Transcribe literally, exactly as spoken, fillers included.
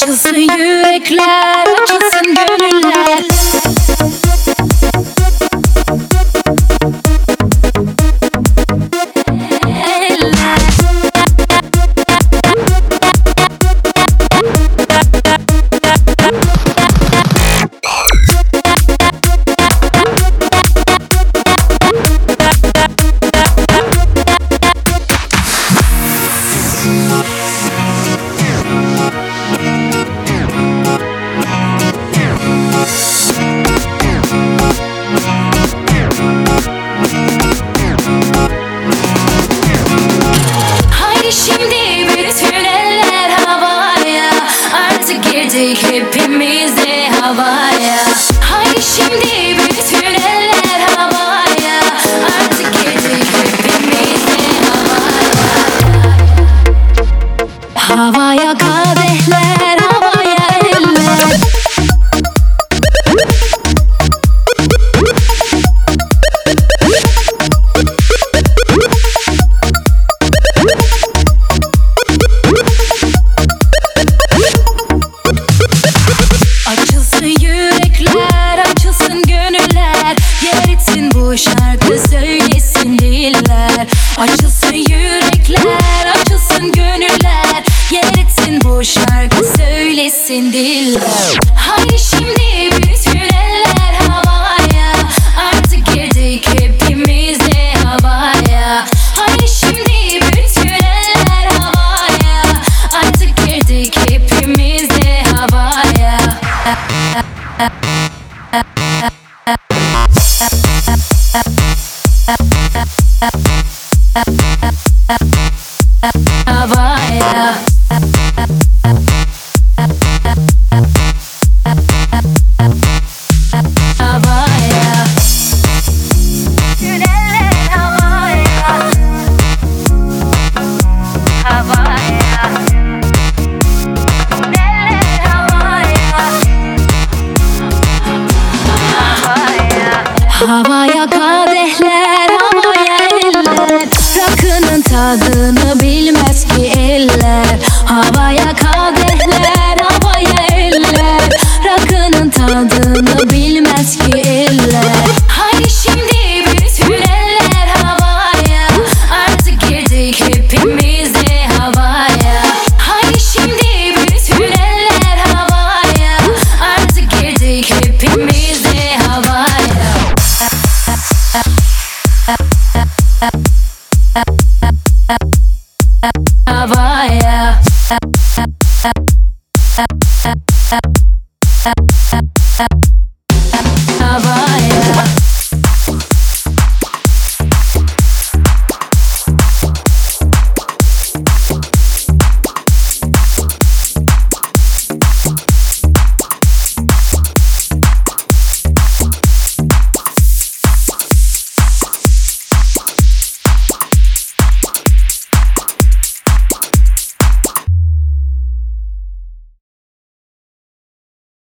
Açılsın yürekler, açılsın gönüller. Hepimiz de havaya. Haydi şimdi bütün eller havaya. Artık girdik hepimiz de havaya. Havaya kadehler, havaya eller. Açılsın yürekler, açılsın gönüller. Yer etsin bu şarkı, söylesin diller. Açılsın yürekler, açılsın gönüller. Yer etsin bu şarkı, söylesin diller. Haydi şimdi bütün eller havaya. Artık girdik hepimiz de havaya. Haydi şimdi bütün eller havaya. Artık girdik hepimiz de havaya. Havaya. Havaya. Güneller havaya. Havaya. Güneller havaya. Havaya. Havaya kadehler, havaya eller. Rakının tadını bilmez ki eller. Havaya kadehler, havaya eller. Rakının tadını bilmez ki eller. Haydi şimdi bütün eller havaya. Artık girdik hepimiz de havaya. Haydi şimdi bütün eller havaya. Artık girdik hepimiz de havaya. Havaya.